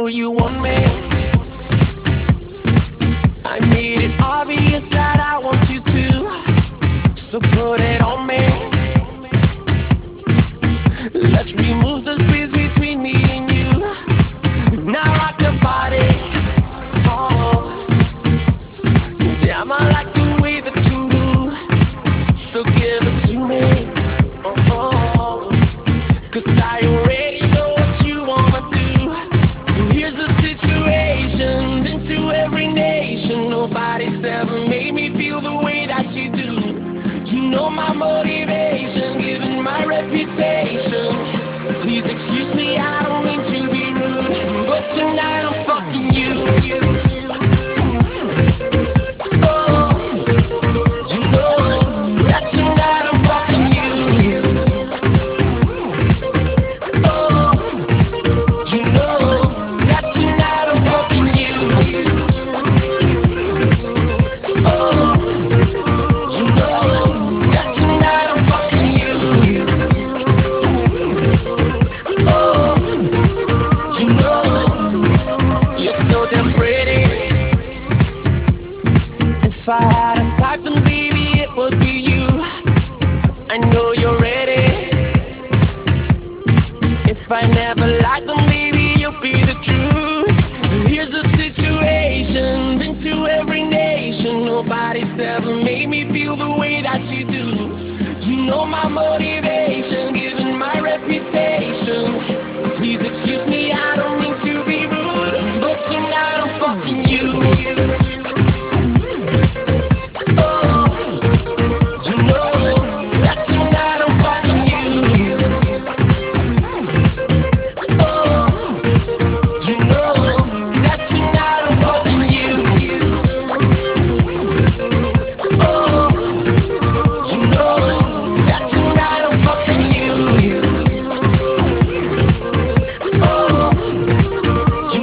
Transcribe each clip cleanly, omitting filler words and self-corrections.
know you want me. I made it obvious that I want you to, so put it on me. Let's remove the space between me and you. Now rock the body. Oh, damn, I like the way that you move, so give it to me. Oh, 'cause I already know what you wanna do. Here's the situation, been to every nation. Nobody's ever made me feel the way that you do. You know my motivation, given my reputation. Please excuse me, I don't mean to be rude, but tonight I'm fucking you. Oh, you know that tonight I'm fucking you. Oh, you know that tonight I'm fucking you. Oh, you know that tonight I'm fucking you. Oh, you know you're so damn pretty. If I had a type, then baby it would be you. I know you're ready. If I never lied, then maybe you'll be the truth. Here's the situation, been to every nation. Nobody's ever made me feel the way that you do. You know my motivation, given my reputation. Please excuse me, I don't mean to be rude, but tonight I'm fucking you. Oh, you know that tonight I'm fucking you. Oh, you know that tonight I'm fucking you. Oh, you know that tonight I'm fucking you. Oh, you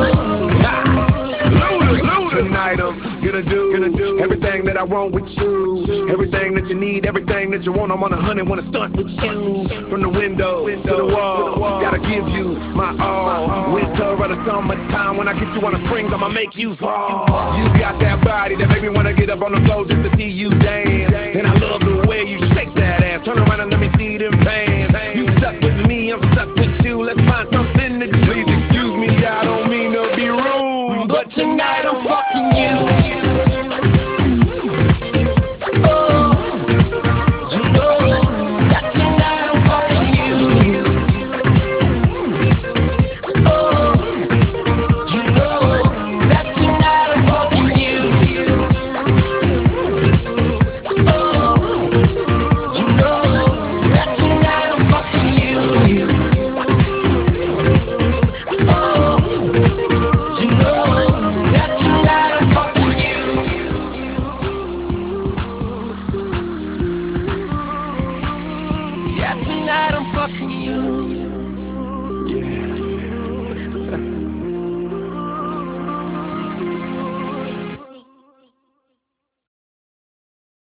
know. Tonight I'm gonna do everything that I want with you. Everything that you need, everything that you want. I'm on 100, wanna start with you. From the window to the wall, gotta give you my all. Winter or the summertime, when I get you on the springs, I'ma make you fall. You got that body that make me wanna get up on the floor just to see you dance. And I love the way you shake that ass. Turn around and let me see them pants. You stuck with me, I'm stuck with you. Let's find something to do. Please excuse me, I don't mean to be rude, but tonight